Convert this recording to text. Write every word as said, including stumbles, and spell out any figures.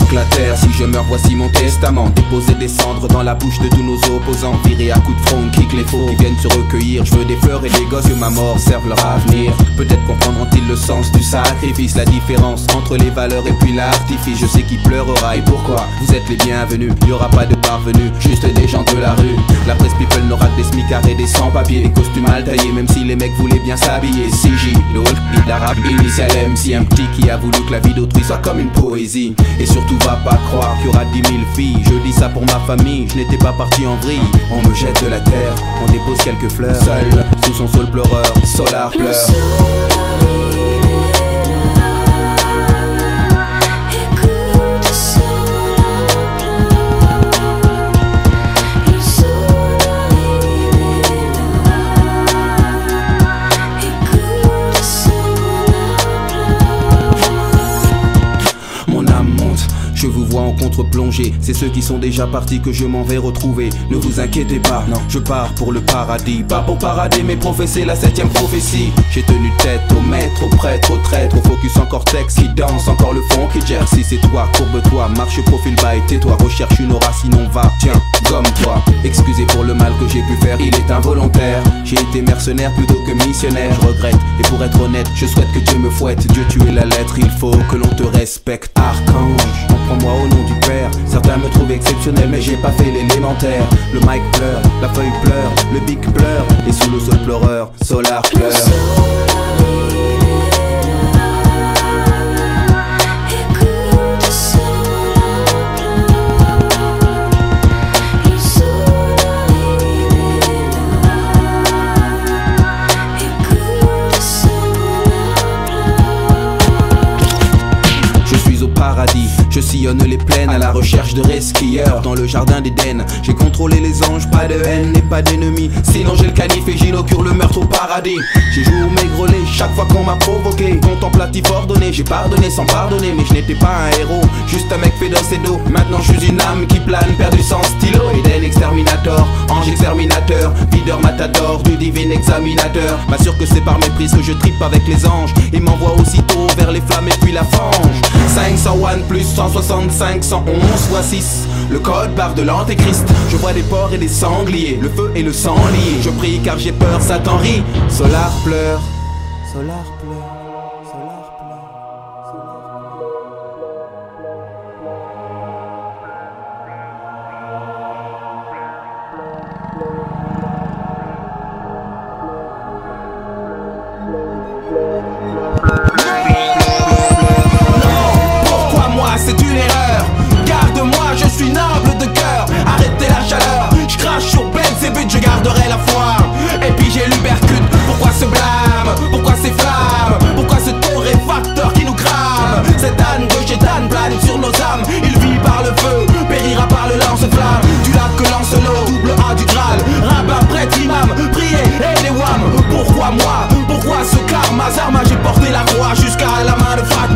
que la terre. Si je meurs, voici mon testament. Déposer des cendres dans la bouche de tous nos opposants. Virer à coups de front, kick les faux qui viennent se recueillir. Je veux des fleurs et des gosses, que ma mort serve leur avenir. Peut-être comprendront-ils le sens du sacrifice, la différence entre les valeurs et puis l'artifice. Je sais qui pleurera et pourquoi. Vous êtes les bienvenus, y aura pas de parvenus, juste des gens de la rue. La presse people n'aura que des smicards et des sans-papiers, des costumes mal taillés, même si les mecs voulaient bien s'habiller. C J, le Hulk, l'arabe, initial M C, un petit qui a voulu que la vie d'autrui soit comme une poésie. Et surtout va pas croire qu'il y aura dix mille filles. Je dis ça pour ma famille, je n'étais pas parti en vrille. On me jette de la terre, on dépose quelques fleurs. Seul, sous son sol pleureur, Solar pleure. Je vous vois en contre-plongée, c'est ceux qui sont déjà partis que je m'en vais retrouver. Ne vous inquiétez pas, non, je pars pour le paradis. Pas pour parader mais professer la septième prophétie. J'ai tenu tête au maître, au prêtre, au traître, au focus en cortex qui danse, encore le fond qui gère. Si c'est toi, courbe-toi, marche profil bas et tais-toi. Recherche une aura sinon va, tiens, gomme-toi. Excusez pour le mal que j'ai pu faire, il est involontaire. J'ai été mercenaire plutôt que missionnaire, je regrette. Et pour être honnête, je souhaite que Dieu me fouette. Dieu tu es la lettre, il faut que l'on te respecte. Archange, prends-moi au nom du Père. Certains me trouvent exceptionnel mais j'ai pas fait l'élémentaire. Le mic pleure, la feuille pleure, le bic pleure. Et sous le sol pleureur, Solar pleure. Je sillonne les plaines à la recherche de resquilleurs. Dans le jardin d'Éden, j'ai contrôlé les anges, pas de haine et pas d'ennemis. Sinon j'ai le canif et j'inaugure le meurtre au paradis. J'ai joué au maigrelé chaque fois qu'on m'a provoqué. Contemplatif ordonné, j'ai pardonné sans pardonner. Mais je n'étais pas un héros, juste un mec fait d'os et d'eau. Maintenant je suis une âme qui plane, perdu sans stylo. Eden exterminator, ange exterminateur, videur matador du divin examinateur. M'assure que c'est par méprise que je trippe avec les anges. Et m'envoie aussitôt vers les flammes et puis la fange. cinq cent un plus cent soixante-cinq, cent onze fois six, le code barre de l'antéchrist. Je vois des porcs et des sangliers, le feu et le sang liés. Je prie car j'ai peur, Satan rit. Solar pleure, Solar pleure, Solar pleure, Solar c'est une erreur, garde-moi, je suis noble de cœur. Arrêtez la chaleur, je crache sur Belzébuth, je garderai la foi. Et puis j'ai l'Ubercute, pourquoi ce blâme, pourquoi ces flammes, pourquoi ce torréfacteur qui nous crame. Cette âne de chétane plane sur nos âmes. Il vit par le feu, périra par le lance-flamme. Du lac que lance l'eau, double A du Graal. Rabbin, prêtre, imam, prier et des wham. Pourquoi moi, pourquoi ce karma, Zarma, j'ai porté la croix jusqu'à la main de Fat.